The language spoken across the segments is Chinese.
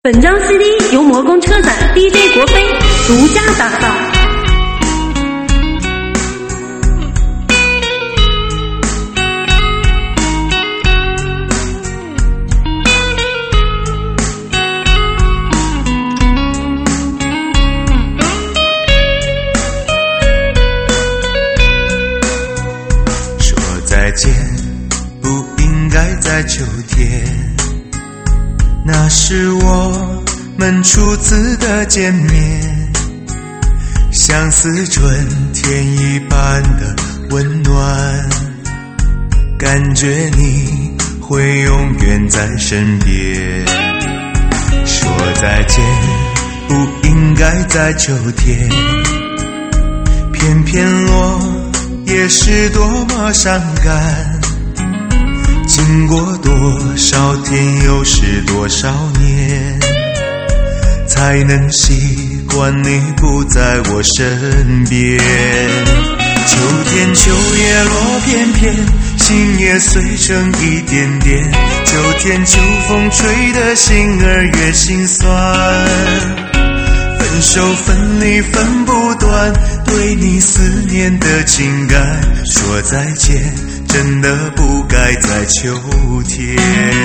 本张 CD 由魔宫车展 DJ 国飞独家打造。 说再见，不应该在秋天。那是我们初次的见面，像似春天一般的温暖，感觉你会永远在身边。说再见，不应该在秋天，偏偏我也是多么伤感。经过多少天，又是多少年，才能习惯你不在我身边。秋天秋叶落片片，心也碎成一点点。秋天秋风吹得心儿越心酸，分手分离分不断，对你思念的情感。说再见，真的不该在秋天。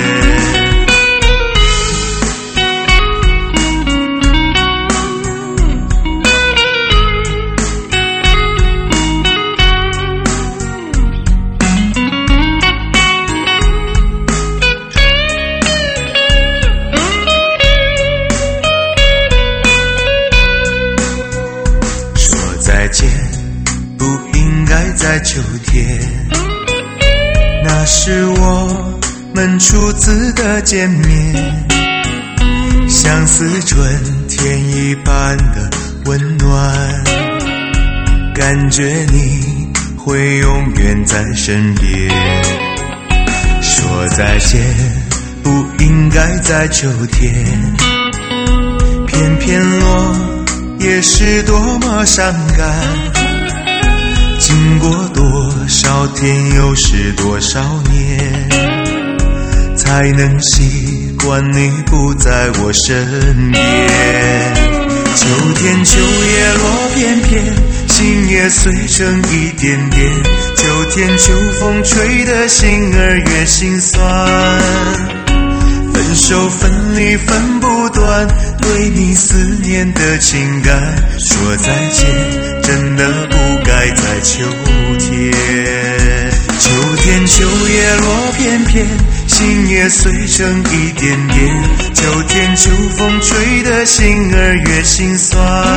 说再见，不应该在秋天。那是我们初次的见面，像似春天一般的温暖，感觉你会永远在身边。说再见，不应该在秋天，偏偏我也是多么伤感。经过多少天，又是多少年，才能习惯你不在我身边。秋天秋叶落片片，心也碎成一点点。秋天秋风吹得心儿越心酸，分手分离分不断，对你思念的情感。说再见，真的不该在秋天。秋天秋叶落片片，心也碎成一点点。秋天秋风吹得心儿越心酸，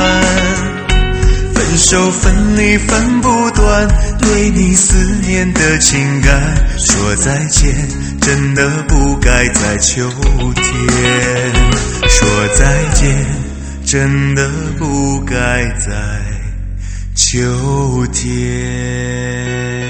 分手分离分不断，对你思念的情感。说再见，真的不该在秋天。说再见，真的不该在秋天。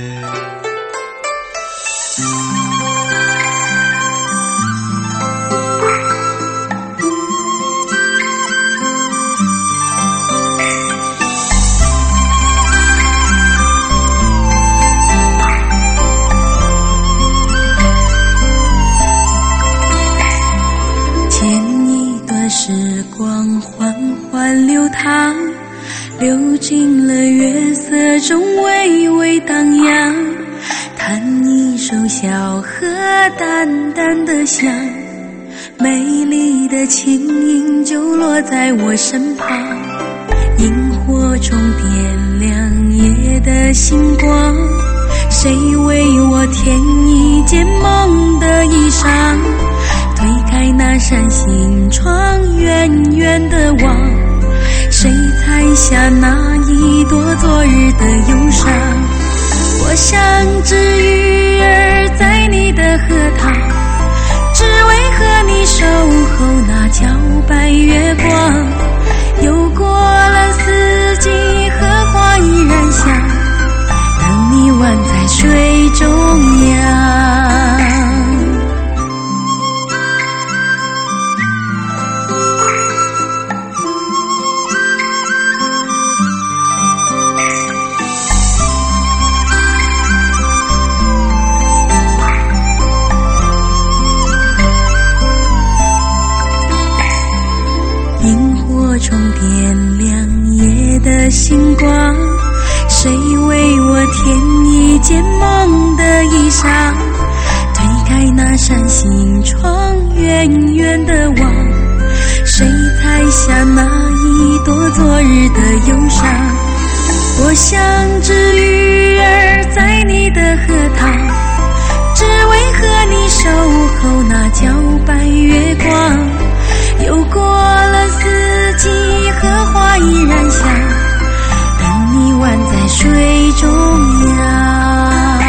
时光缓缓流淌，流进了月色中微微荡漾，弹一首小河淡淡的香，美丽的琴音就落在我身旁，萤火中点亮夜的星光，谁为我添一件梦的衣裳，推开那扇心窗，远远地望，谁采下那一朵昨日的忧伤。我像只鱼儿在你的荷塘，只为和你守候那皎白月光。又过了四季，荷花依然香，等你宛在水中央。 中点亮夜的星光，谁为我添一件梦的衣裳？推开那扇心窗，远远的望，谁采下那一朵昨日的忧伤？我像只鱼儿在你的荷塘，只为和你守候那皎白月光。又过了四季，荷花依然香，等你宛在水中央。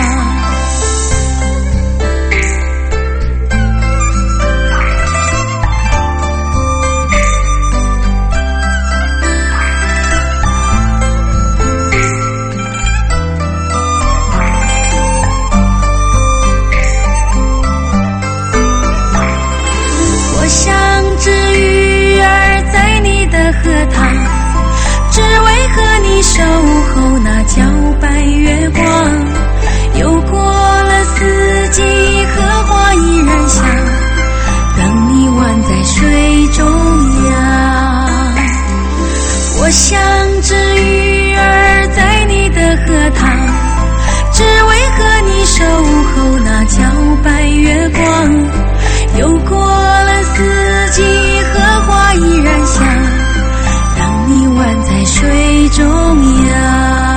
我像只鱼儿在你的荷塘，只为和你守候那皎白月光。又过了四季，荷花依然香，等你宛在水中央。我像只鱼儿在你的荷塘，只为和你守候那皎白月光。又过了四季，荷花依然香，当你宛在水中央。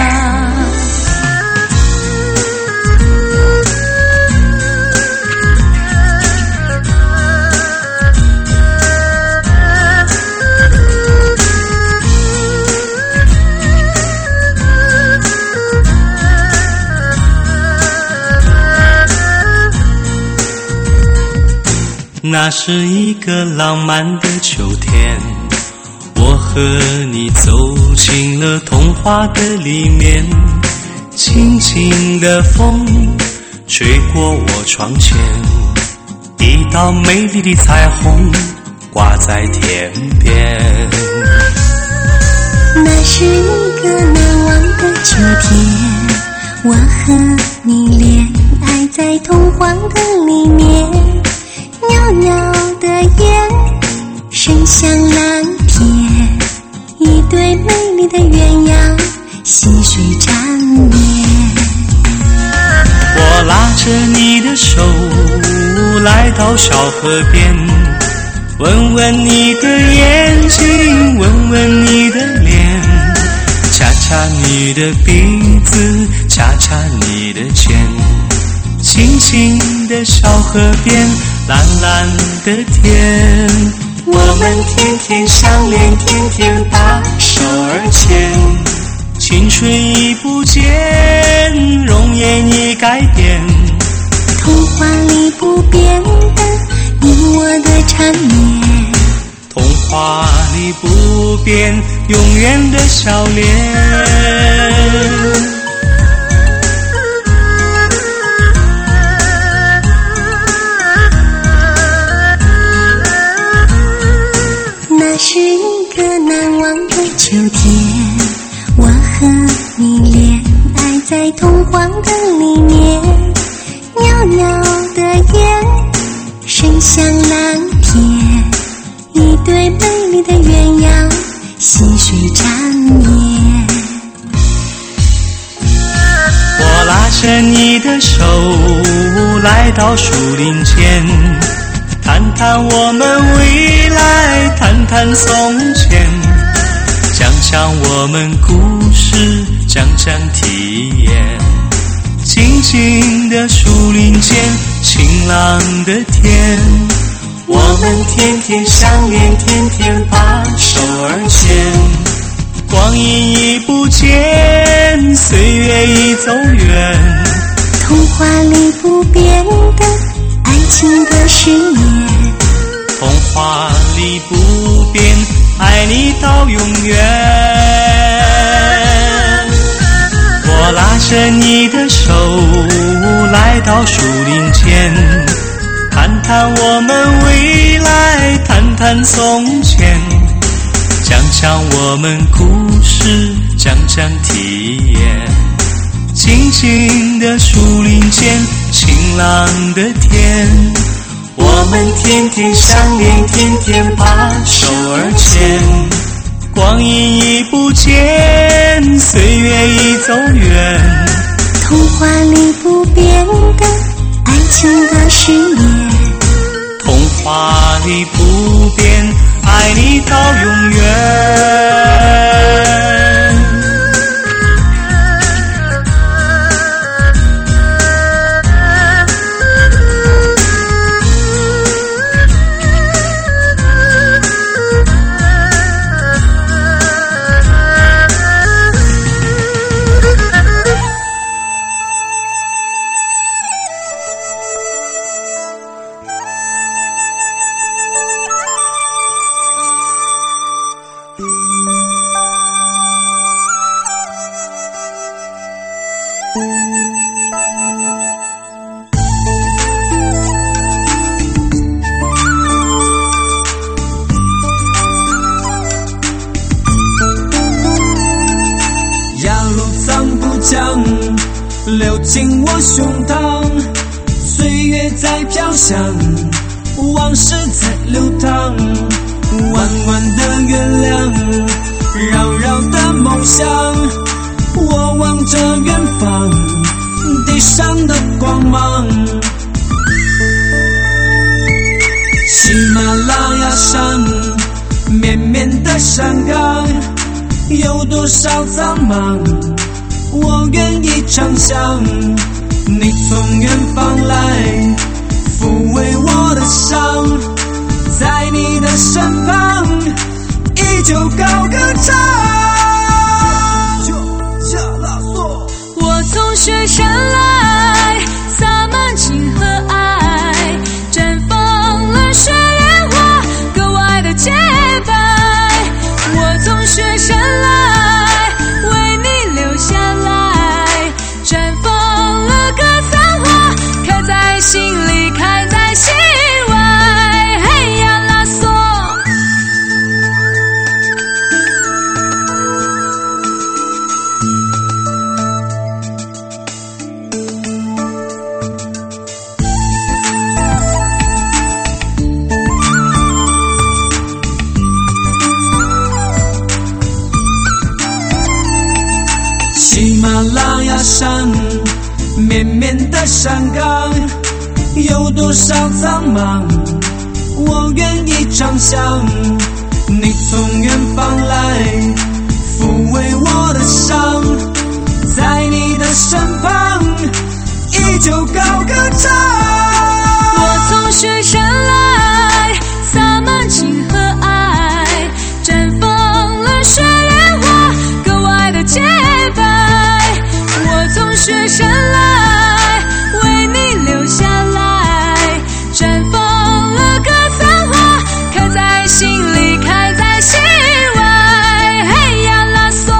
那是一个浪漫的秋天，我和你走进了童话的里面，轻轻的风吹过我窗前，一道美丽的彩虹挂在天边。 那是一个难忘的秋天，我和你恋爱在童话的里面，袅袅的烟伸向蓝天，一对美丽的鸳鸯细水缠绵。 我拉着你的手来到小河边，闻闻你的眼睛，闻闻你的脸，掐掐你的鼻子，掐掐你的肩，清清的小河边，蓝蓝的天，我们天天相恋，天天把手儿牵，青春已不见，容颜已改变， 童话里不变的你我的缠绵， 童话里不变永远的笑脸。 那是一个难忘的秋天，我和你恋爱在童话的里面，袅袅的烟伸向蓝天，一对美丽的鸳鸯细水缠绵。 我拉着你的手来到树林前，谈谈我们未来，谈谈从前，讲讲我们故事，讲讲体验。静静的树林间，晴朗的天，我们天天相恋，天天把手儿牵。光阴已不见，岁月已走远， 童话里不变的爱情的誓言， 童话里不变，爱你到永远。我拉着你的手来到树林前，谈谈我们未来，谈谈从前，讲讲我们故事，讲讲体验。静静的树林间，晴朗的天，我们天天相恋，天天把手儿牵。 见，岁月已走远。 童话里不变的爱情的誓言， 童话里不变，爱你到永远。 流进我胸膛，岁月在飘香，往事在流淌，弯弯的月亮，绕绕的梦想，我望着远方，地上的光芒。喜马拉雅山，绵绵的山岗，有多少苍茫，我愿意长相，你从远方来，抚慰我的伤，在你的身旁，依旧高歌唱。 我从雪山来，洒满情和爱，绽放了雪莲花，格外的洁白。我从雪山来，为你留下来，绽放了格桑花，开在心里，开在心外。嘿呀拉索， 喜马拉雅山，绵绵的山岗，有多少苍茫，我愿意长相，你从远方来，抚慰我的伤，在你的身旁，依旧高歌唱。 我从雪山来，洒满情和爱，绽放了雪莲花，格外的洁白。我从雪山来，为你留下来，绽放了格桑花，开在心里，开在心外。嘿呀拉索，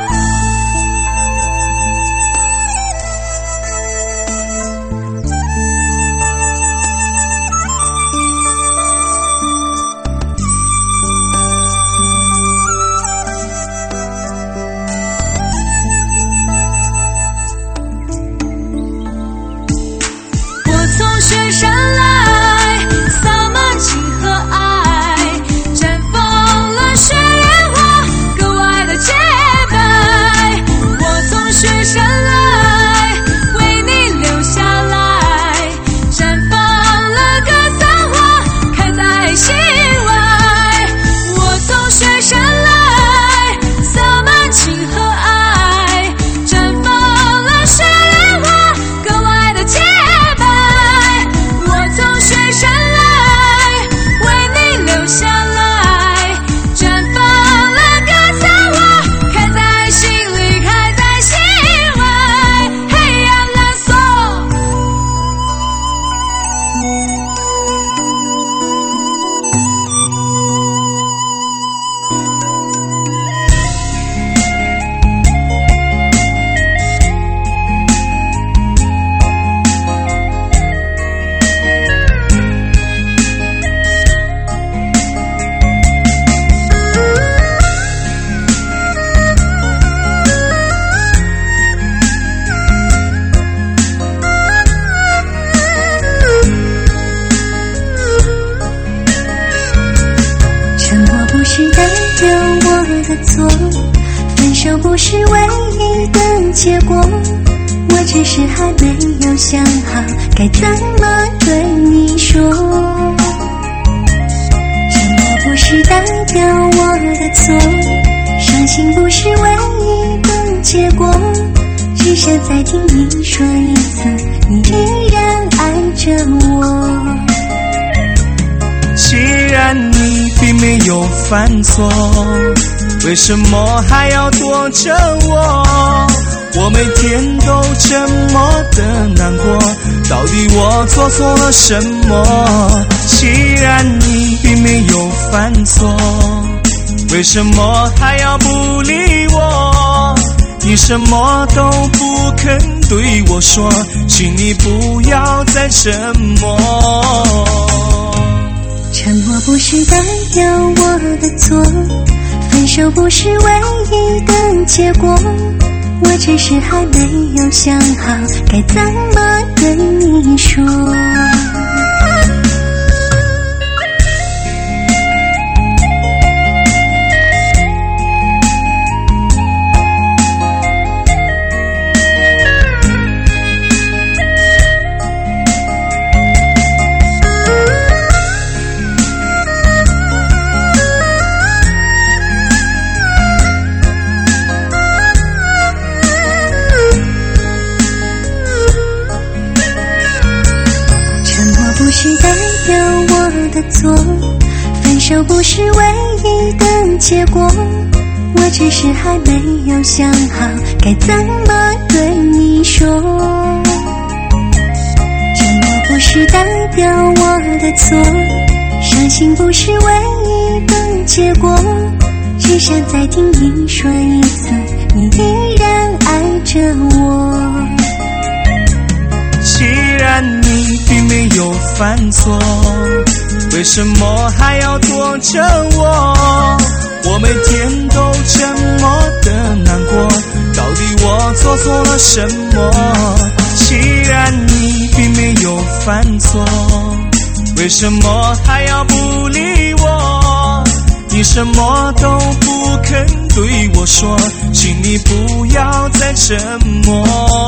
我从雪山来，洒满情和爱，绽放了雪莲花，格外的洁白。我从雪山来，为你留下来，绽放了格桑花，开在心外。我从雪山来，洒满情和爱，绽放了雪莲花，格外的洁白。我从雪山来，为你留下来，绽放了格桑花，开在心里，开在心外。嘿呀拉索。 沉默不是代表我的错， 分手不是唯一的结果，我只是还没有想好该怎么对你说。沉默不是代表我的错，伤心不是唯一的结果，只想再听你说一次，你依然爱着我。 既然你并没有犯错，为什么还要躲着我？我每天都这么的难过，到底我做错了什么？既然你并没有犯错，为什么还要不理我？你什么都不肯对我说，请你不要再沉默。 沉默不是代表我的错，分手不是唯一的结果，我只是还没有想好该怎么对你说。不是代表我的错，分手不是唯一的结果，我只是还没有想好该怎么对你说。沉默不是代表我的错，伤心不是唯一的结果，只想再听你说一次，你依然爱着我。 既然你并没有犯错，为什么还要躲着我？我每天都这么的难过，到底我做错了什么？既然你并没有犯错，为什么还要不理我？你什么都不肯对我说，请你不要再沉默。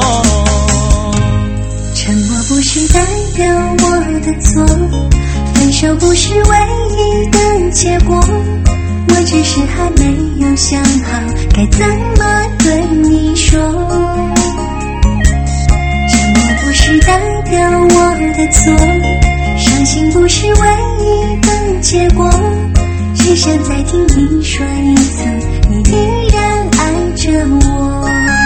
沉默不是代表我的错，分手不是唯一的结果，我只是还没有想好该怎么对你说。沉默不是代表我的错，伤心不是唯一的结果，只想再听你说一次，你依然爱着我。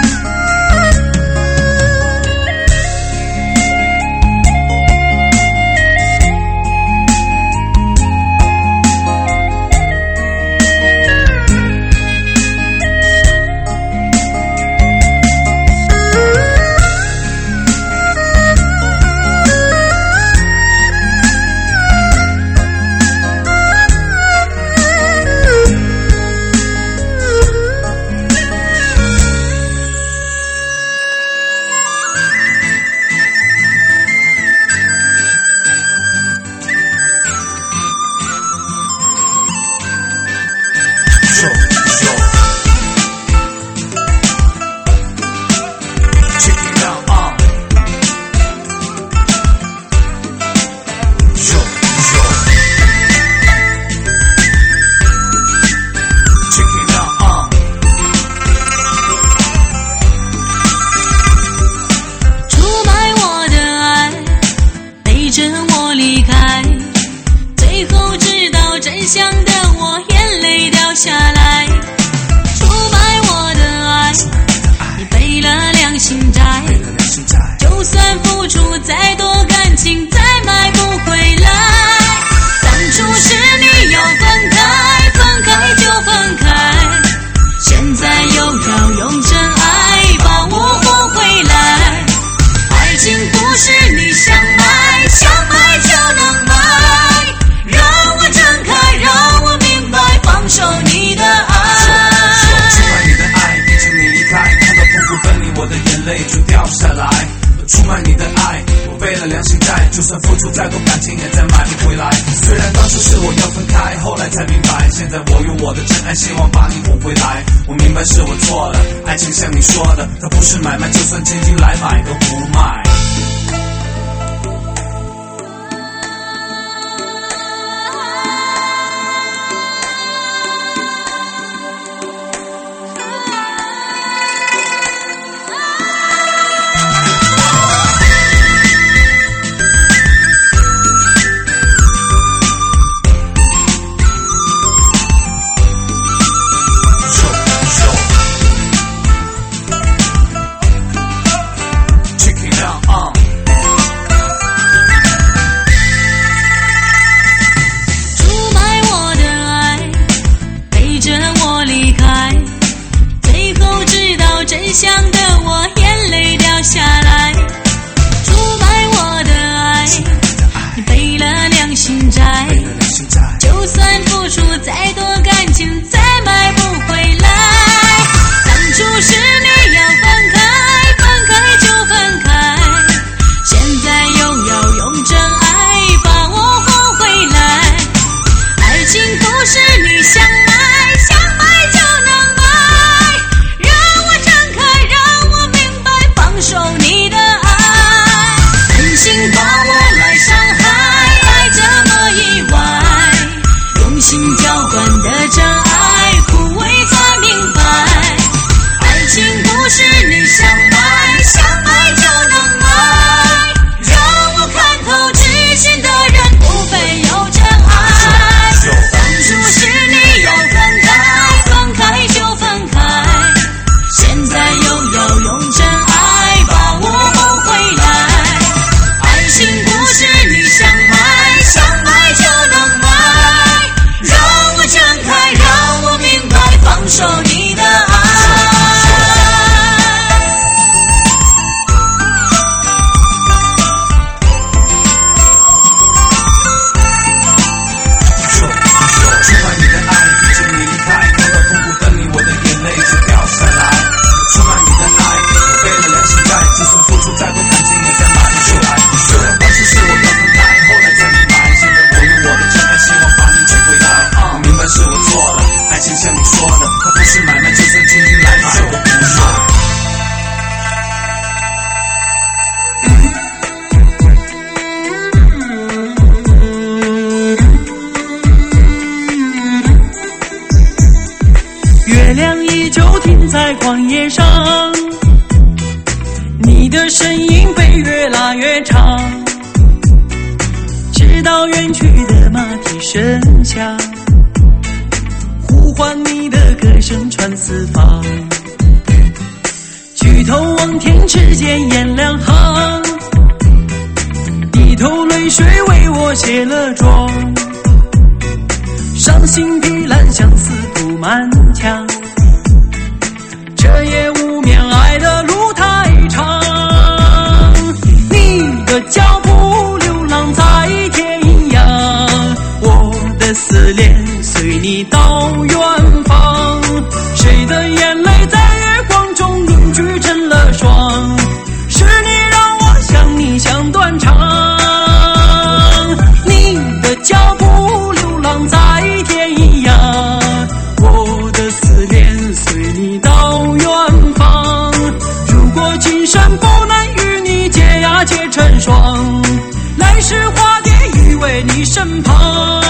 就算付出再多感情也再买不回来。虽然当初是我要分开，后来才明白，现在我用我的真爱，希望把你哄回来。我明白是我错了，爱情像你说的，它不是买卖，就算千金来买都不卖。 月亮依旧停在旷野上，你的身影被越拉越长，直到远去的马蹄声响，呼唤你的歌声传四方。举头望天，只见颜良行，低头泪水为我卸了妆，伤心的蓝相思布满墙，这夜无眠，爱的路太长，你的脚步流浪在天涯，我的思念随你到远方，谁的眼泪在月光中凝聚成了霜，是你让我想你想断肠，你的脚步流浪在天涯，我的思念随你到远方，如果今生不能与你结呀结成双，来世化蝶依偎你身旁。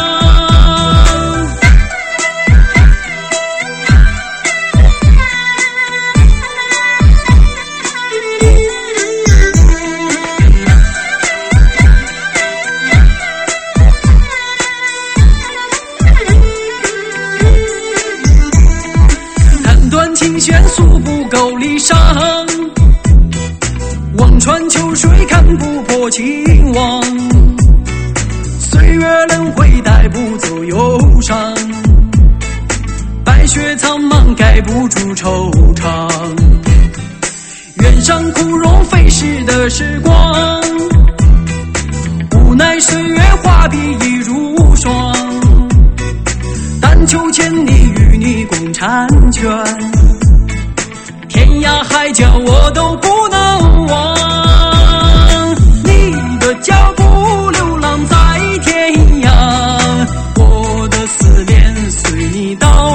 琴弦诉不够离殇，望穿秋水看不破情网，岁月轮回带不走忧伤，白雪苍茫盖不住惆怅，原上枯荣飞逝的时光，无奈岁月画笔已如霜，但求千里与你共婵娟，天涯海角我都不能忘，你的脚步流浪在天涯，我的思念随你到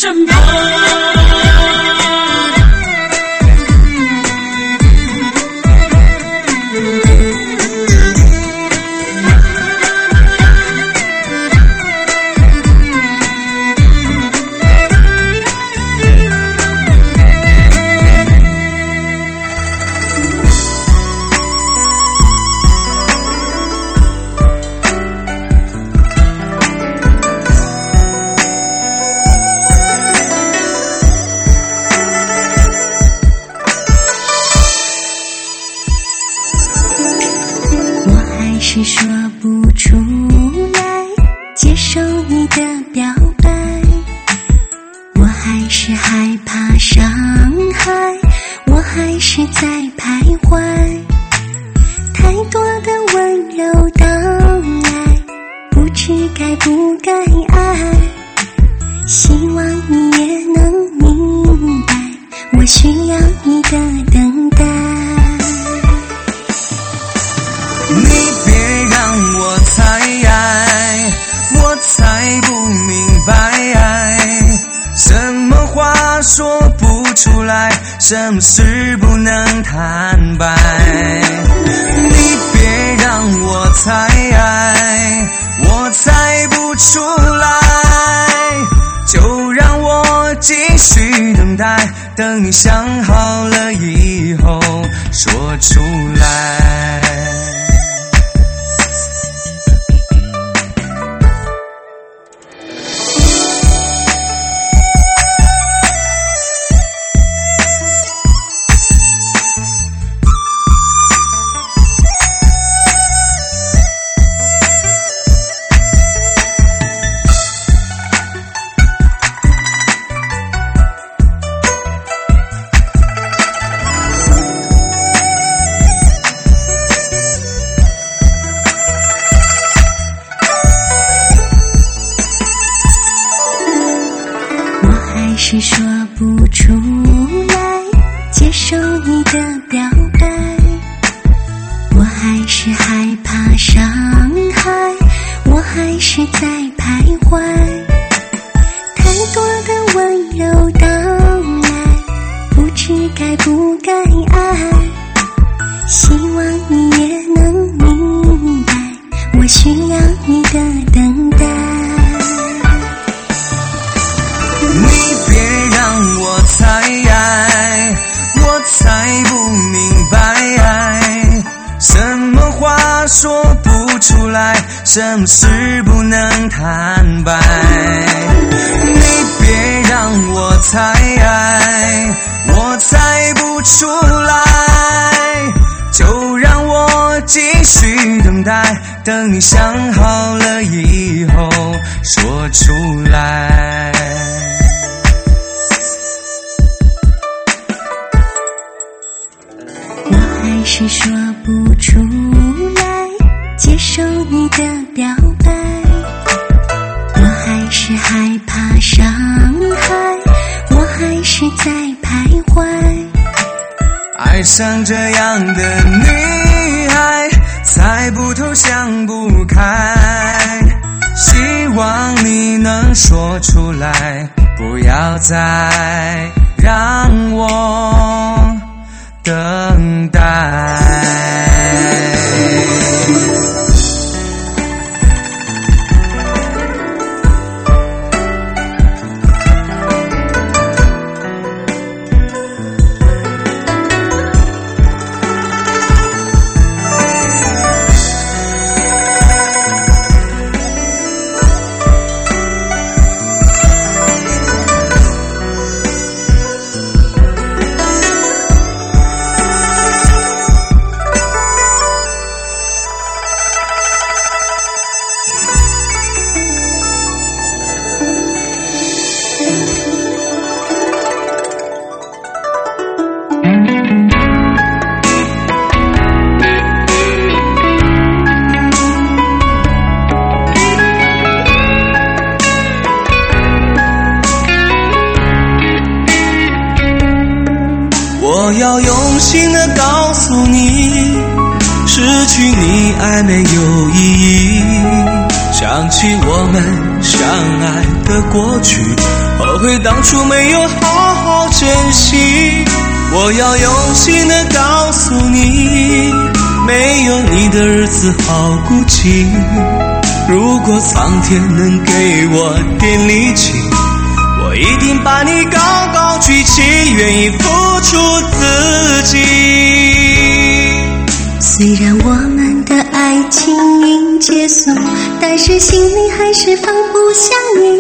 身旁。 是说不出来接受你的表白，我还是害怕伤害，我还是在徘徊，太多的温柔到来，不知该不该爱，希望你也能明白，我需要你的等待。 你别让我猜爱，我猜不明白，什么话说不出来，什么事不能坦白。你别让我猜爱，我猜不出来，就让我继续等待，等你想好了以后说出来。 是说不出来接受你的表白，我还是害怕伤害，我还是在徘徊，太多的温柔到来，不知该不该爱，希望你也能明白，我需要你的等待。 我猜爱，我猜不明白，什么话说不出来，什么事不能坦白。你别让我猜爱，我猜不出来，就让我继续等待，等你想好了以后说出来。 还是说不出来接受你的表白，我还是害怕伤害，我还是在徘徊， 爱上这样的女孩，猜不透想不开，希望你能说出来，不要再让我等待。 我要用心地告诉你，失去你爱没有意义，想起我们相爱的过去， 后悔当初没有好好珍惜。我要用心地告诉你，没有你的日子好孤寂。如果苍天能给我点力气，我一定把你高高举起，愿意付出自己。 虽然我们的爱情已结束，但是心里还是放不下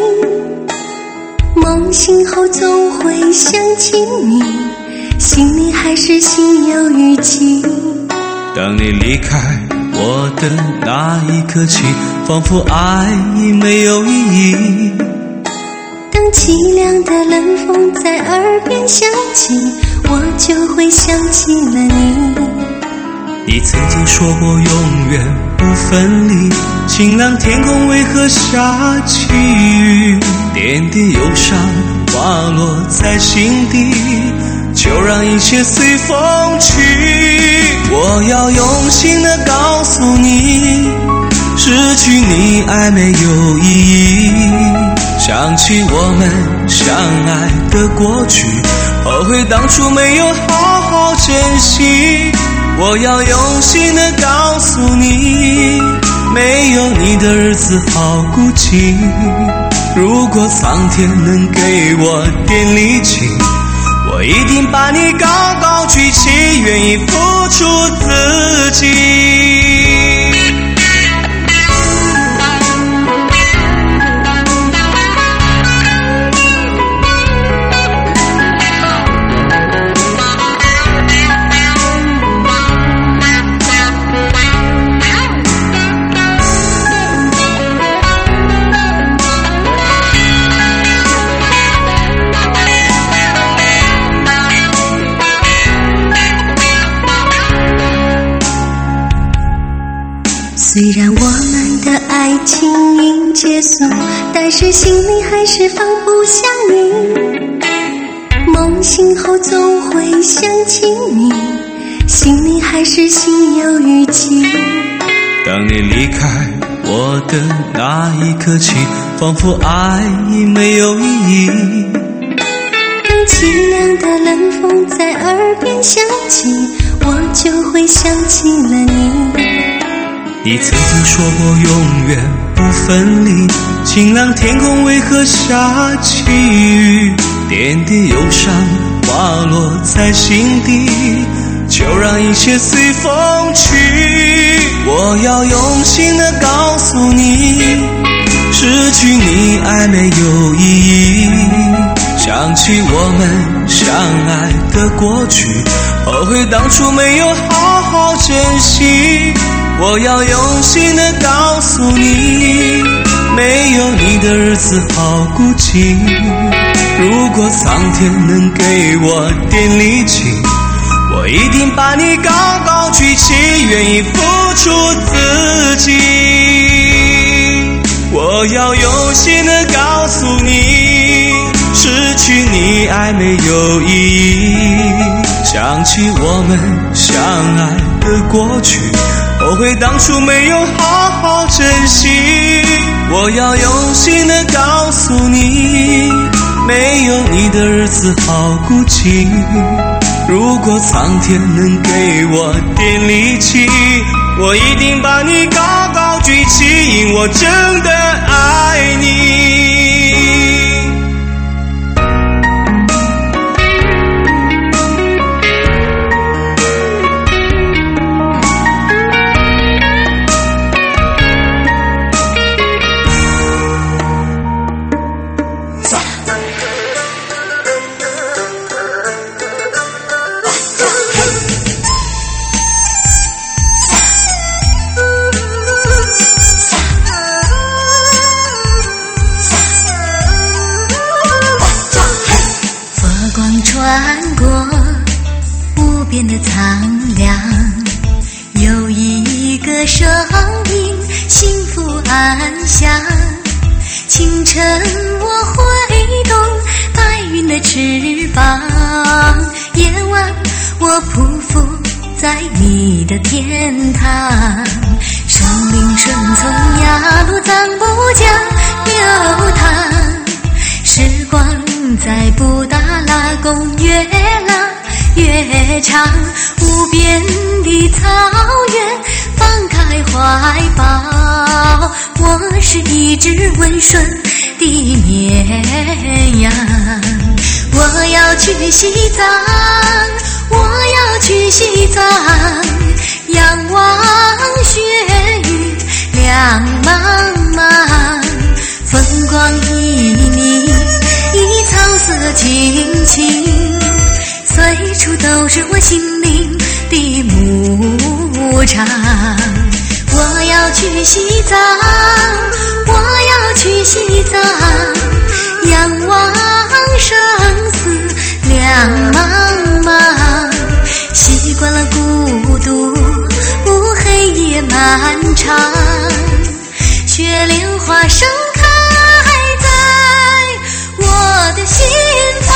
你。梦醒后总会想起你，心里还是心有余悸。 当你离开我的那一刻起，仿佛爱已没有意义。 当凄凉的冷风在耳边响起，我就会想起了你。 你曾经说过永远不分离，晴朗天空为何下起雨？点点忧伤滑落在心底，就让一切随风去。我要用心地告诉你，失去你爱没有意义。想起我们相爱的过去，后悔当初没有好好珍惜。我要用心地告诉你，没有你的日子好孤寂。如果苍天能给我点力气，我一定把你高高举起，愿意付出自己。 虽然我们的爱情已结束，但是心里还是放不下你。梦醒后总会想起你，心里还是心有余悸。 当你离开我的那一刻起，仿佛爱已没有意义。 当凄凉的冷风在耳边响起，我就会想起了你。 你曾经说过永远不分离，晴朗天空为何下起雨？点点忧伤滑落在心底，就让一切随风去。我要用心地告诉你，失去你爱没有意义。想起我们相爱的过去，后悔当初没有好好珍惜。我要用心地告诉你，没有你的日子好孤寂。如果苍天能给我点力气，我一定把你高高举起，愿意付出自己。我要用心地告诉你，失去你爱没有意义。想起我们相爱的过去，后悔当初没有好好珍惜。我要用心地告诉你，没有你的日子好孤寂。如果苍天能给我点力气，我一定把你高高举起，因我真的爱你。 穿过无边的苍凉，有一个声音，幸福安详。清晨我挥动白云的翅膀，夜晚我匍匐在你的天堂。生命顺从雅鲁藏布江流淌，时光越长，无边的草原，放开怀抱。我是一只温顺的绵羊，我要去西藏，我要去西藏，仰望雪域亮茫茫，风光旖旎，草色青青，随处都是我心灵的牧场。我要去西藏，我要去西藏，仰望生死两茫茫，习惯了孤独，黑夜漫长，雪莲花盛开在我的心房。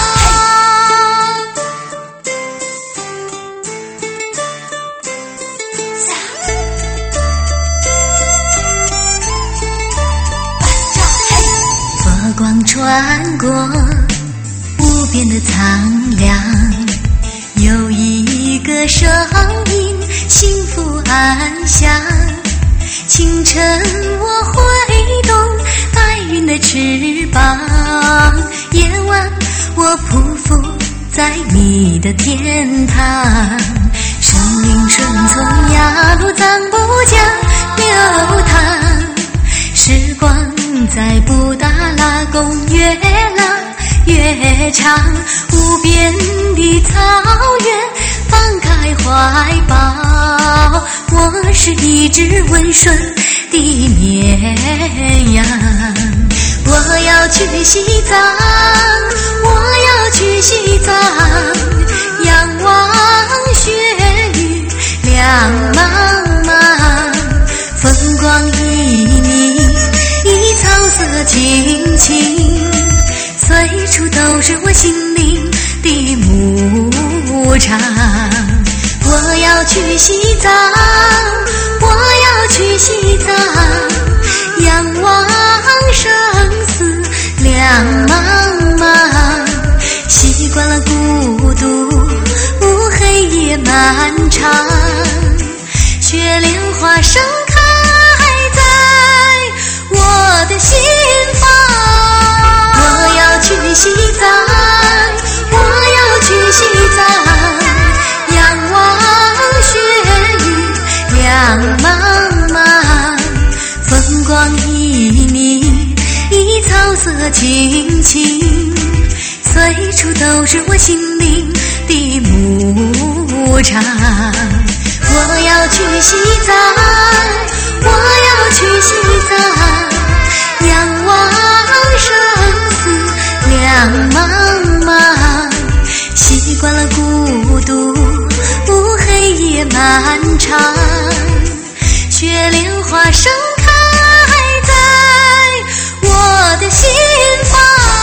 佛光穿过无边的苍凉，有一个声音幸福安详。清晨我挥动白云的翅膀，夜晚我匍匐在你的天堂。生命顺从雅鲁藏布江流淌，时光在布达拉宫越拉越长，无边的草原放开怀抱。我是一只温顺的绵羊，我要去西藏，我要去西藏，仰望雪域亮茫茫，风光旖旎，草色青青，随处都是我心灵的牧场。我要去西藏，我要去西藏，仰望生死两茫茫，习惯了孤独，黑夜漫长，雪莲花盛开在我的心房。我要去西藏，我要去西藏，仰望雪域亮茫茫，风光旖旎，草色青青，随处都是我心灵的牧场。我要去西藏，我要去西藏，仰望生死两茫茫，习惯了孤独，黑夜漫长，雪莲花盛开在我的心房。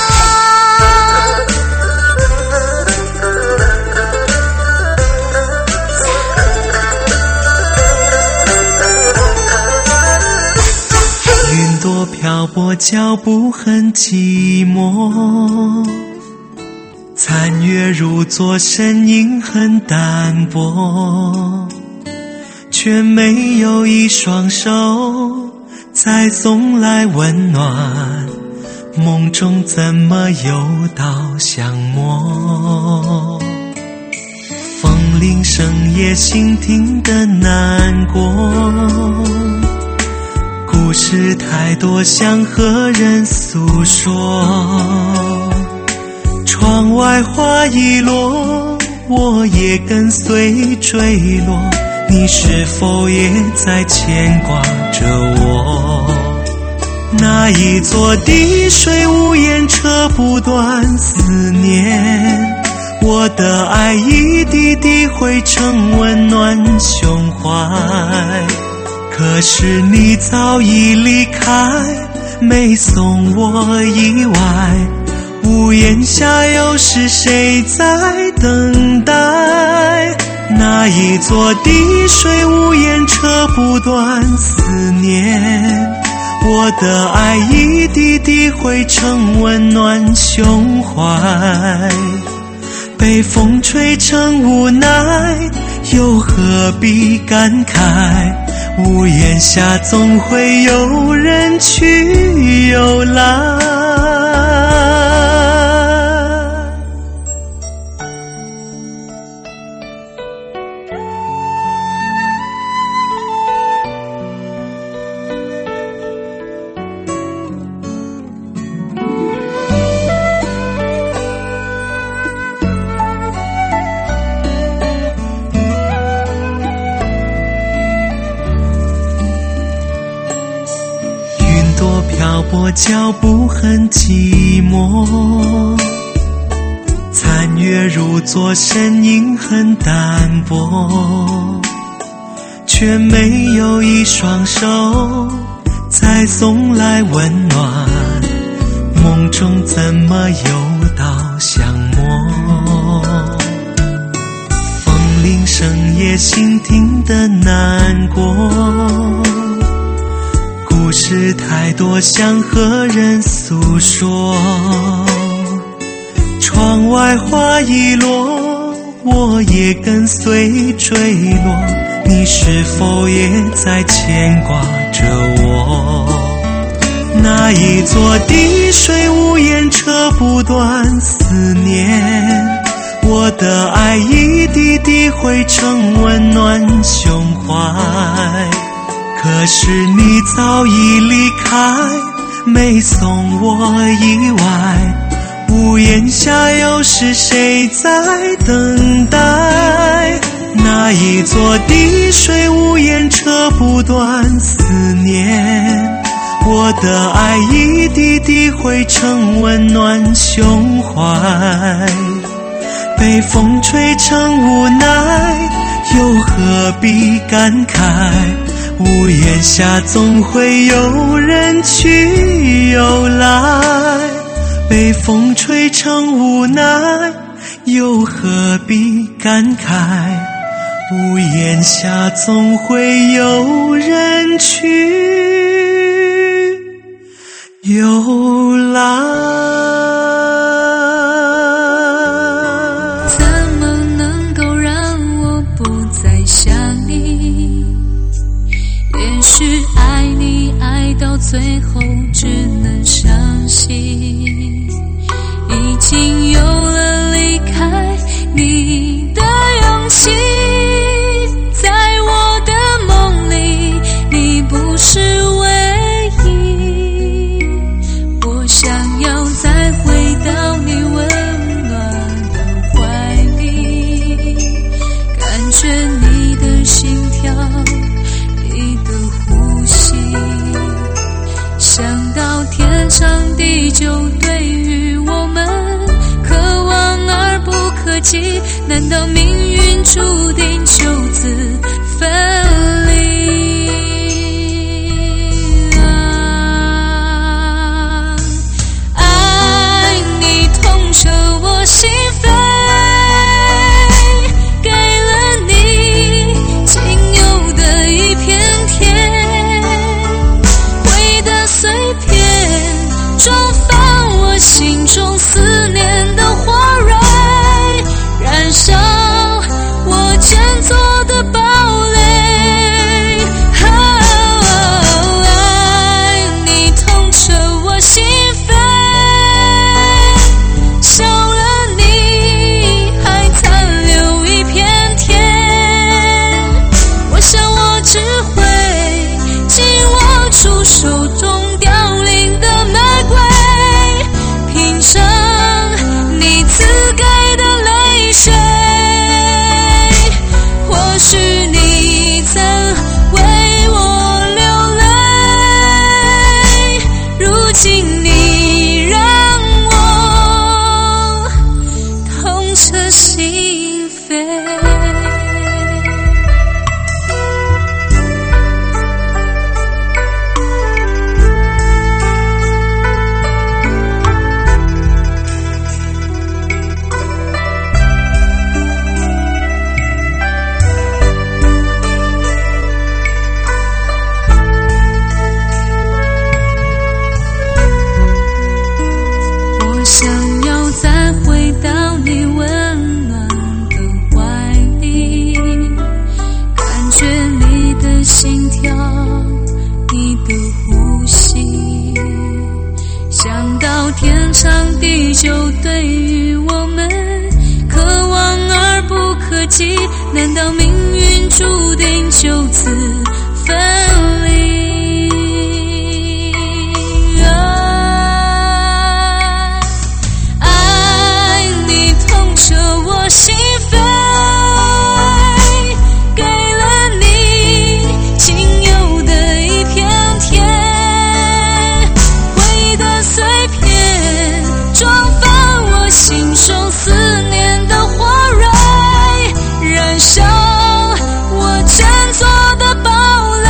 云朵漂泊，脚步很寂寞，残月如昨，身影很单薄，却没有一双手再送来温暖，梦中怎么又到相摸？风铃声也倾听的难过，故事太多，想和人诉说。窗外花一落，我也跟随坠落，你是否也在牵挂着我？那一座滴水无言，扯不断思念，我的爱一滴滴汇成温暖胸怀。可是你早已离开，没送我意外，屋檐下又是谁在等待？那一座滴水无言，扯不断思念，我的爱一滴滴汇成温暖胸怀。 被风吹成无奈，又何必感慨？屋檐下总会有人去又来。漂泊脚步很寂寞，残月如昨身影很单薄，却没有一双手再送来温暖，梦中怎么又到相摸？风铃声也倾听的难过，故事太多想和人诉说，窗外花一落，我也跟随坠落，你是否也在牵挂着我？那一座滴水无言扯不断思念，我的爱一滴滴汇成温暖胸怀，可是你早已离开，没送我意外，屋檐下又是谁在等待？那一座滴水无言扯不断思念，我的爱一滴滴汇成温暖胸怀，被风吹成无奈，又何必感慨？屋檐下总会有人去又来，被风吹成无奈，又何必感慨？屋檐下总会有人去又来。 到最后只能相信，已经有了离开你的勇气，在我的梦里你不是唯一，我想要再回到你温暖的怀里，感觉你的心跳，你的呼吸，想到天长地久，对于我们可望而不可及，难道命运注定就此分离啊？爱你痛彻我心扉，给了你仅有的一片天，碎片装放我心中思念的火蕊，燃烧我振作的堡垒。爱你痛彻我心扉，少了你还残留一片天，我想我只会紧握住手中想要再回到你温上帝就对于我们可望而不可及，难道命运注定就此分离？爱你痛彻我心扉，给了你仅有的一片天，回忆的碎片装泛我心中思念的火蕊，燃烧我振作的堡垒。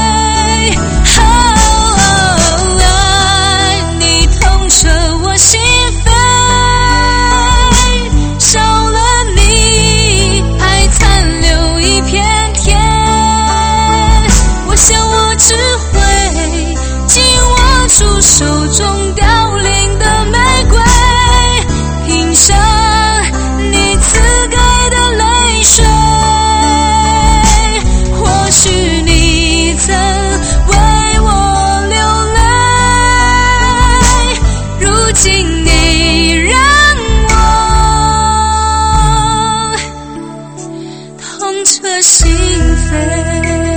爱你痛彻我心扉，少了你还残留一片天，我想我只会紧握住手中凋零的玫瑰，品尝你赐给的泪水。或许你曾为我流泪，如今你让我痛彻心扉。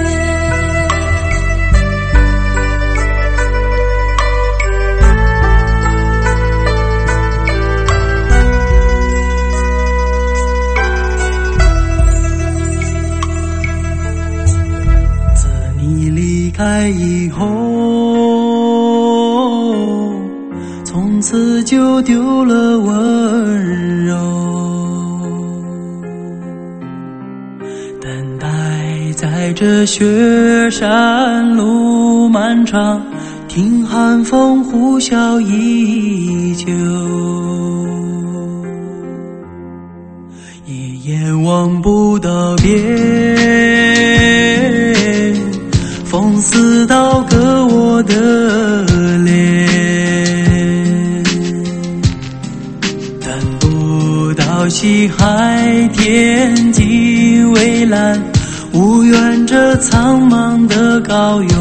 自你离开以后，从此就丢了温柔，等待在这雪山路漫长，听寒风呼啸依旧，一眼望不到边，风似刀割我的脸，等不到西海天际蔚蓝，无缘这苍茫的高原。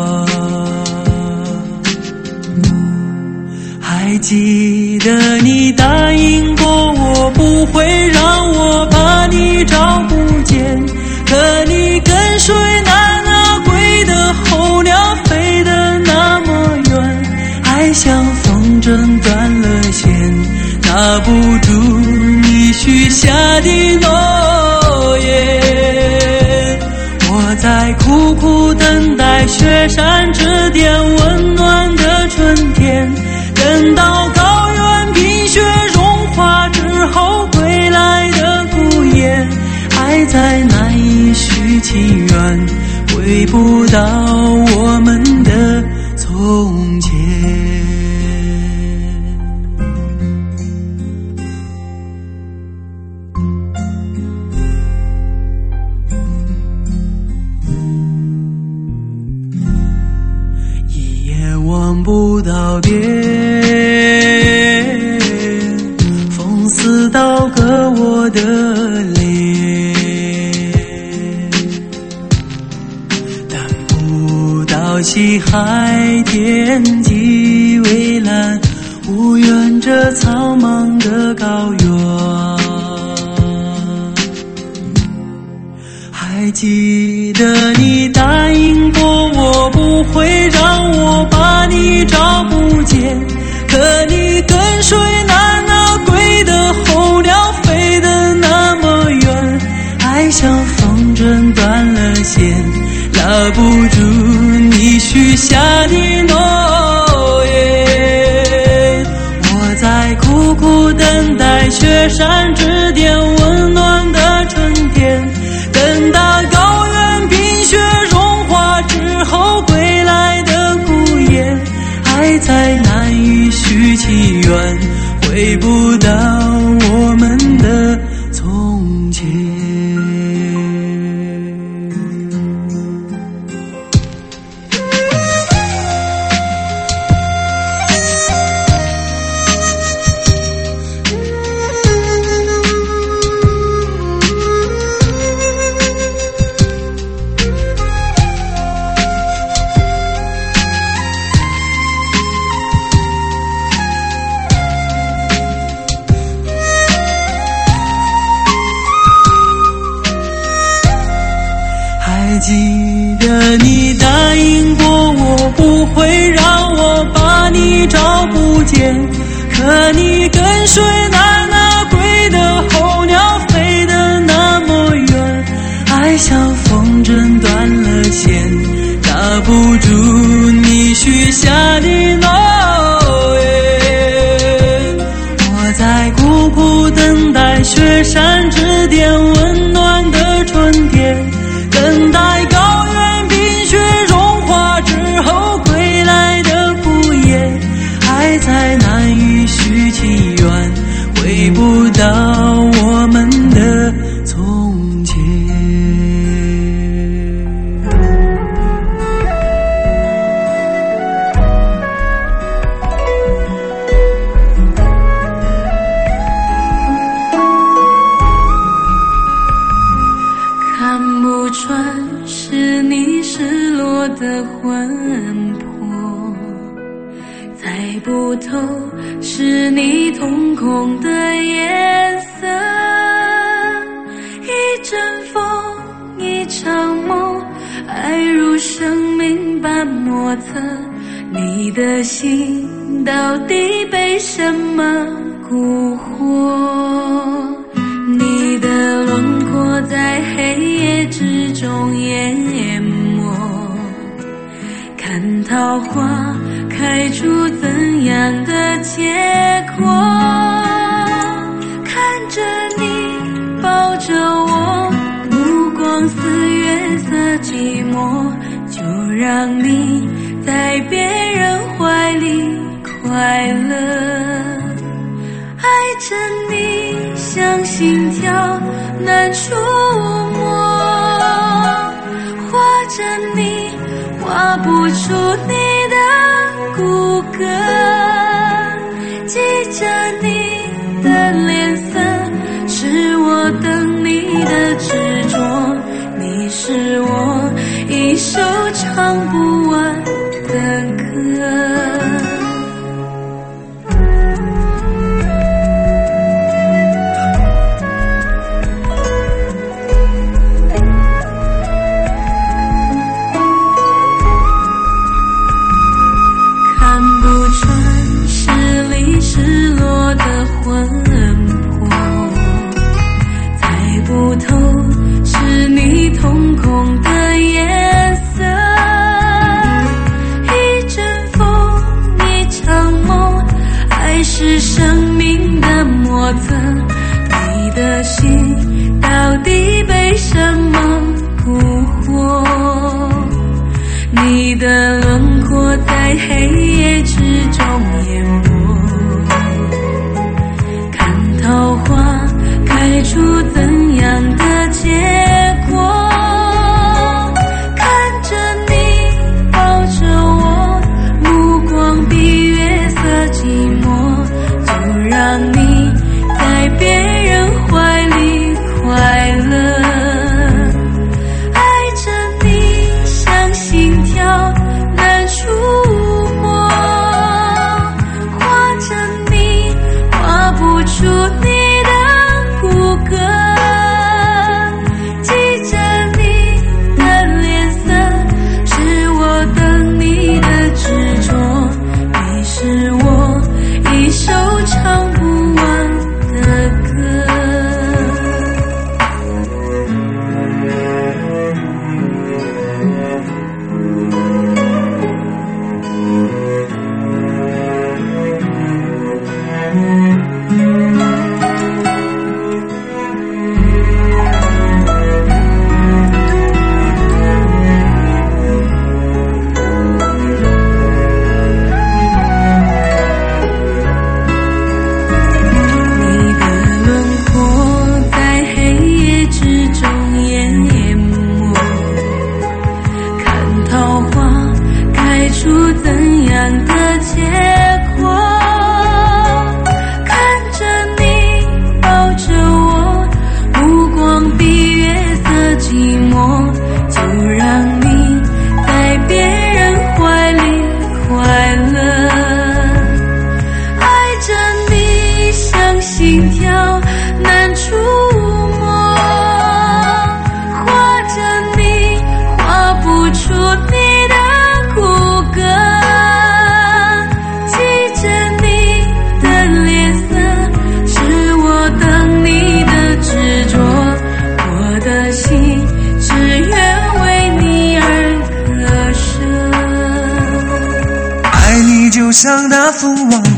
还记得你答应过我，不会让我把你照顾见，可你跟随那归的候鸟飞得那么远，爱像风筝断了线，拿不住你许下的诺言。我在苦苦等待雪山之巅温暖的春天，等到高原冰雪融化之后归来的孤雁，还在难以续情缘，回不到我们的从前。一眼望不到边，风似刀割我的脸，等不到西海天际蔚蓝，无缘这苍茫的高原。还记得你答应过我，不会让我把你照顾见，可你跟随那归的候鸟飞得那么远，爱像风筝断了线，拉不住你许下的诺言。我在苦苦等待雪山之巅温暖的春天，等到高原冰雪融化之后归来的孤雁，还在难以续情缘，回不到我们的从前。 你答应过我不会让我把你找不见，可你跟随那归的候鸟飞得那么远，爱像风筝断了线，抓不住你许下的诺言。我在苦苦等待雪山之巅温暖的春天，等待高原冰雪融化之后归来的敷衍，爱在难以续起缘，回不到我们的从前。 看不穿是你失落的魂魄，猜不透是你瞳孔的颜色。一阵风，一场梦，爱如生命般莫测。你的心到底被什么蛊惑？你的轮廓在黑夜之中淹没，看桃花开出怎样的结果？看着你抱着我，目光似月色寂寞，就让你在别人怀里快乐。爱着你像心跳难触摸，画着你画不出你的骨骼，记着你的脸色，是我等你的执着，你是我一首唱不完的歌。你的心到底被什么蛊惑？你的轮廓在黑夜之中淹没，看桃花开出怎样的结果？看着你抱着我，目光比月色寂寞，就让你在别人怀里快乐。爱着你像心跳难触摸，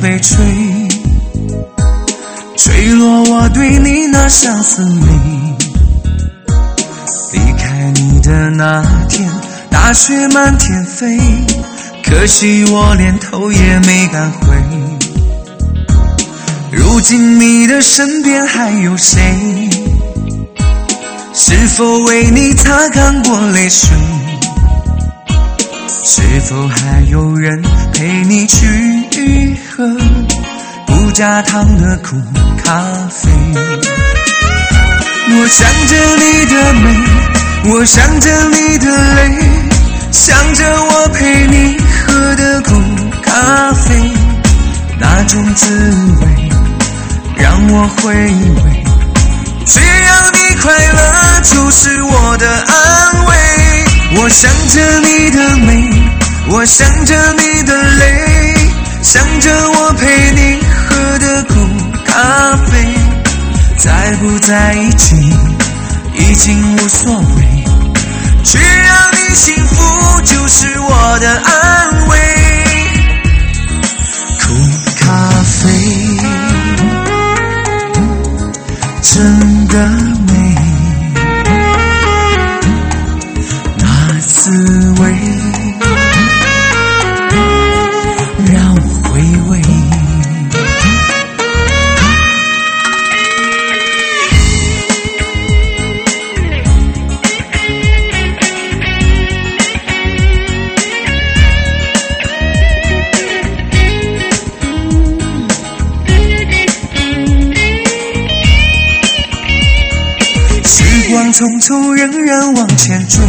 被吹，吹落我对你那相思泪。离开你的那天，大雪满天飞，可惜我连头也没敢回。如今你的身边还有谁？是否为你擦干过泪水？是否还有人陪你去喝不加糖的苦咖啡？我想着你的美，我想着你的泪，想着我陪你喝的苦咖啡，那种滋味让我回味，只要你快乐就是我的安慰。我想着你的美，我想着你的泪，想着我陪你喝的苦咖啡，在不在一起已经无所谓，只要你幸福就是我的安慰。苦咖啡真的美，那滋味让我回味。时光匆匆，仍然往前追，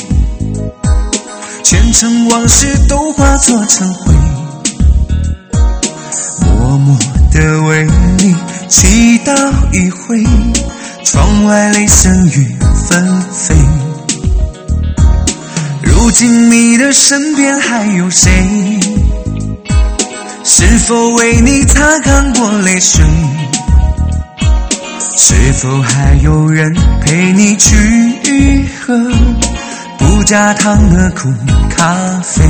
前尘往事都化作成灰，默默地为你祈祷一回，窗外雷声雨纷飞。如今你的身边还有谁？是否为你擦干过泪水？是否还有人陪你去喝不加糖的苦咖啡？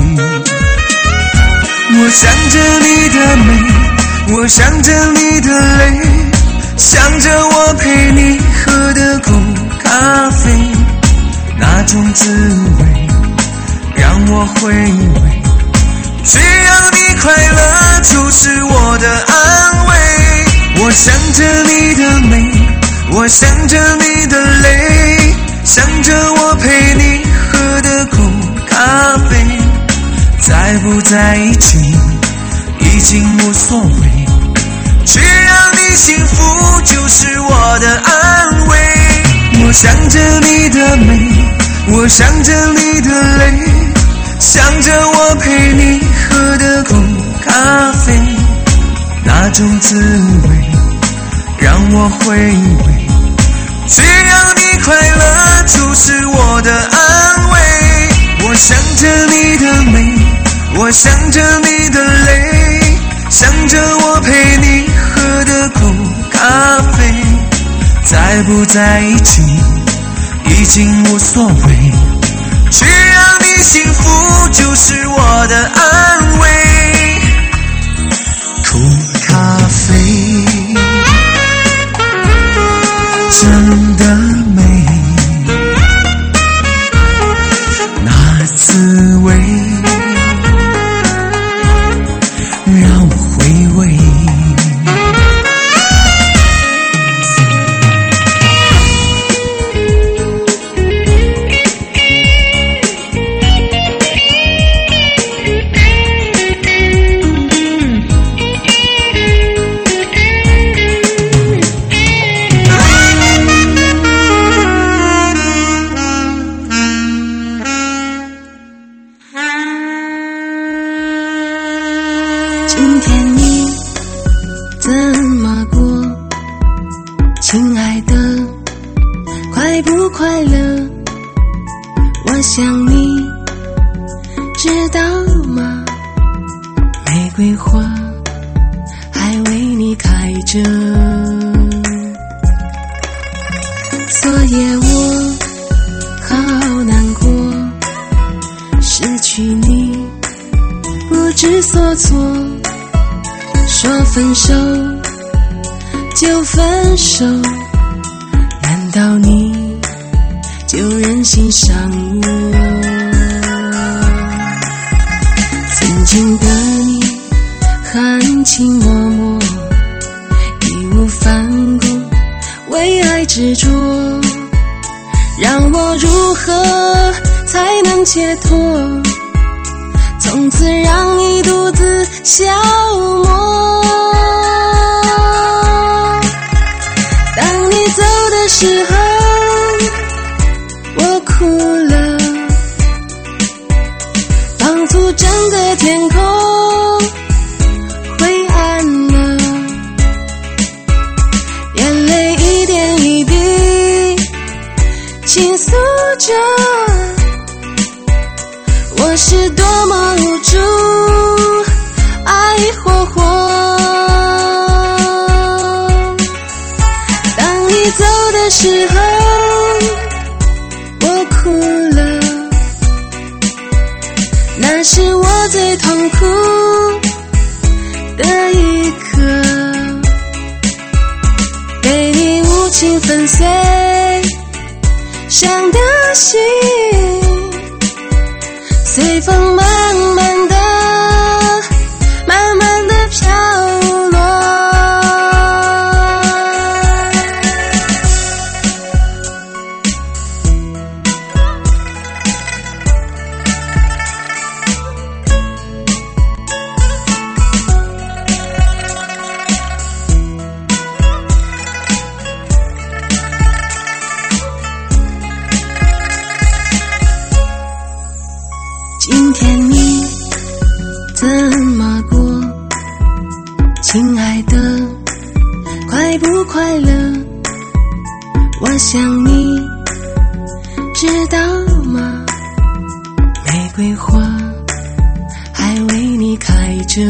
我想着你的美，我想着你的泪，想着我陪你喝的苦咖啡，那种滋味让我回味，只要你快乐就是我的安慰。我想着你的美，我想着你的泪，想着我陪你喝的苦咖啡，在不在一起已经无所谓，只要你幸福就是我的安慰。我想着你的美，我想着你的泪，想着我陪你喝的苦咖啡，那种滋味让我回味，只要你快乐就是我的安慰。我想着你的美，我想着你的泪，想着我陪你喝的苦咖啡，在不在一起已经无所谓，只要你幸福就是我的安慰。苦咖啡真的美，那滋味让我回味。 今天你怎么过？亲爱的，快不快乐？我想你知道吗？玫瑰花还为你开着，昨夜我好难过，失去你不知所措， 说分手就分手，难道你就忍心伤我？曾经的你含情脉脉，义无反顾，为爱执着，让我如何才能解脱？从此让你独自消磨。当你走的时候，我哭了，仿佛整个天空灰暗了，眼泪一点一滴倾诉着，我是多么无助，爱火火。当你走的时候，我哭了，那是我最痛苦的一刻，被你无情粉碎，伤的心随风慢慢的飘落。今天你怎么过？亲爱的，快不快乐？我想你知道吗？玫瑰花还为你开着，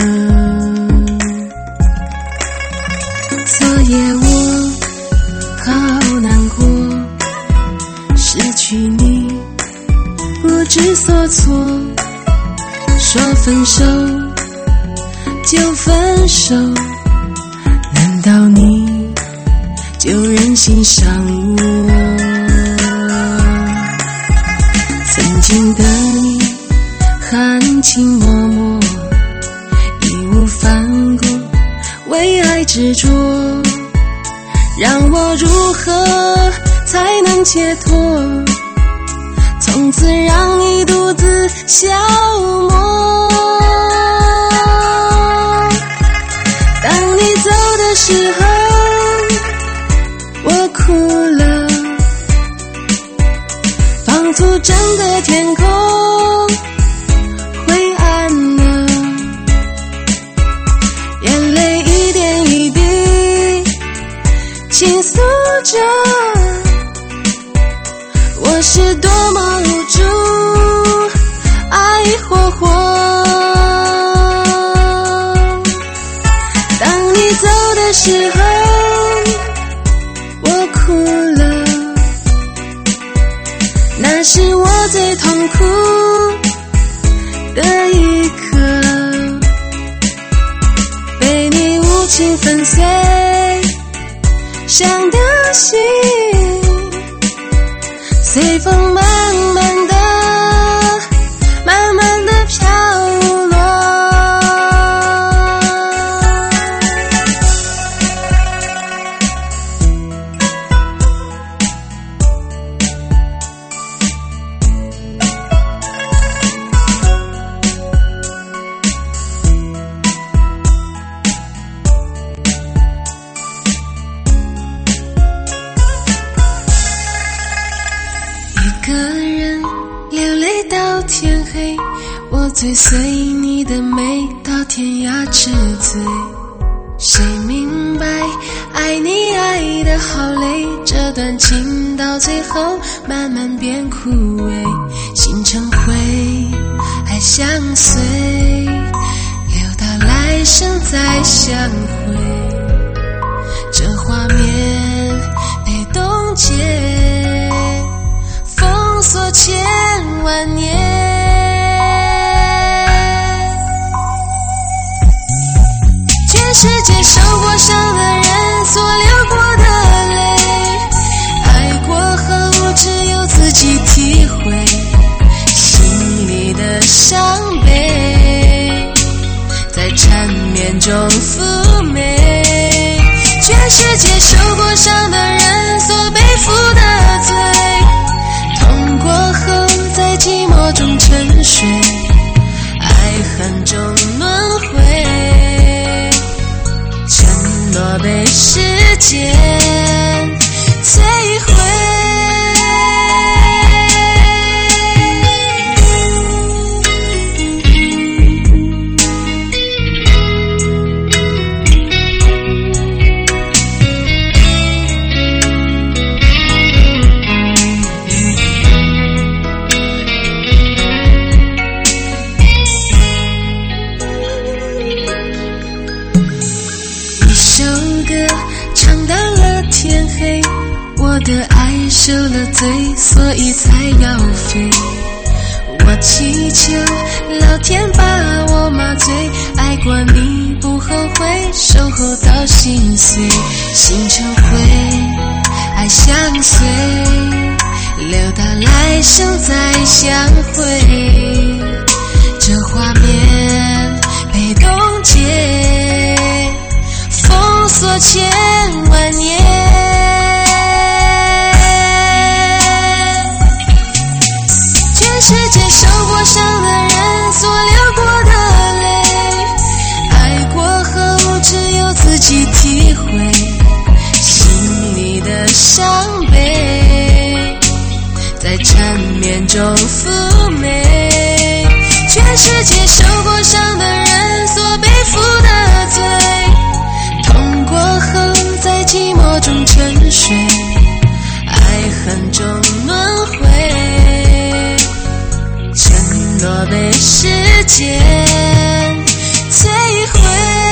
昨夜我好难过，失去你不知所措，说分手就分手，难道你就忍心伤我？曾经的你含情脉脉，义无反顾，为爱执着，让我如何才能解脱？从此让你独自消磨。当你走的时候，我哭了，仿佛整个天空灰暗了，眼泪一点一滴倾诉着，我是多么无助，爱火火。当你走的时候，我哭了，那是我最痛苦的一刻，被你无情粉碎，伤的心随风慢慢的飘落。一个人流泪到天黑，我追随你的美到天涯之最。谁明白爱你爱得好累，这段情到最后慢慢变枯萎，心成灰，爱相随，留到来生再相会。这画面被冻结，封锁千万年，全世间摧毁。我的爱受了罪，所以才要飞。我祈求老天把我麻醉，爱过你不后悔，守候到心碎。心抽回，爱相随，留到来生再相会。这画面被冻结，封锁千万年。世界受过伤的人所流过的泪，爱过后只有自己体会心里的伤悲，在缠绵中妩媚。全世界受过伤的人所背负的罪，痛过后在寂寞中沉睡，爱恨中轮回。承诺被时间摧毁，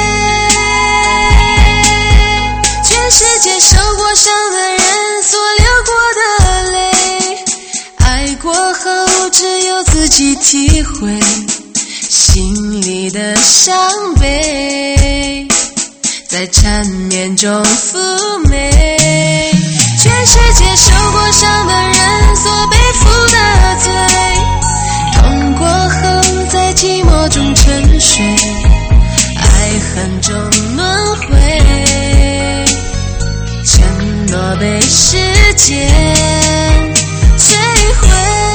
全世界受过伤的人所流过的泪，爱过后只有自己体会心里的伤悲，在缠绵中妩媚。全世界受过伤的人所背负的罪，痛过后在寂寞中沉睡，爱恨中轮回。承诺被时间摧毁，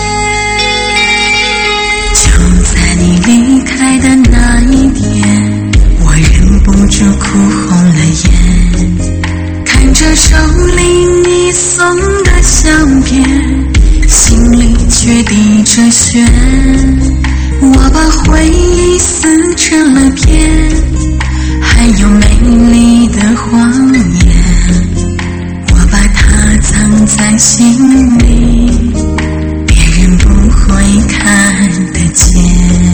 就在你离开的那一天，我忍不住哭红了眼，看着手里你送的相片，心里却滴着血。我把回忆撕成了片，还有美丽的谎言，我把它藏在心里，别人不会看得见。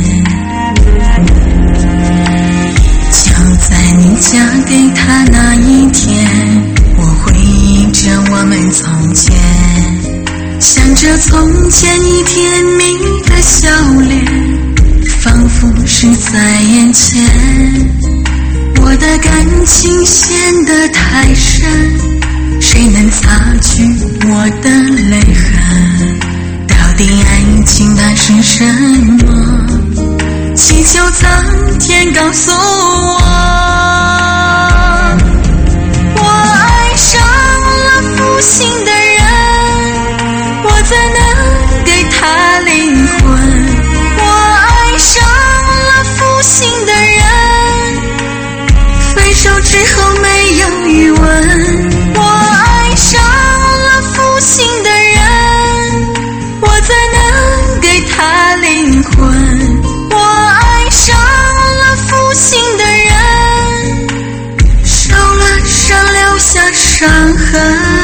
就在你嫁给他那一天，我回忆着我们从前，想着从前你甜蜜的笑脸，仿佛是在眼前。我的感情陷得太深，谁能擦去我的泪痕？到底爱情它是什么？祈求苍天告诉我。我爱上了负心的人，我怎能给他灵魂？我爱上了负心的人，分手之后没有余温。我爱上了负心的人，我怎能给他灵魂？我爱上了负心的人，受了伤留下伤痕。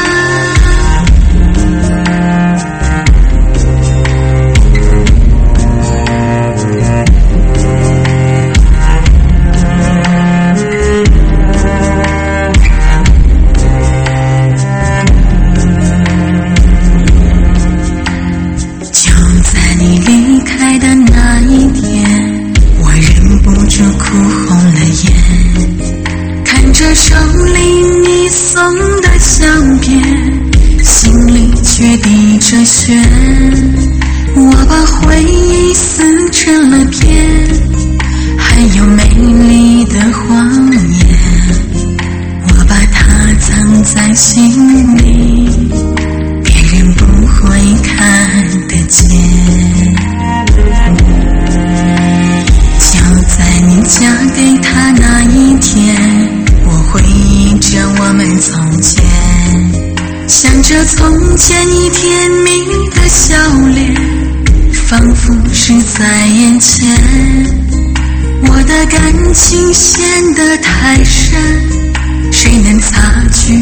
手里你送的相片，心里却滴着血。我把回忆撕成了片，还有美丽的谎言，我把它藏在心里，别人不会看得见。就在你嫁给他那一天，我回忆着我们从着从前你甜蜜的笑脸，仿佛是在眼前。我的感情陷得太深，谁能擦去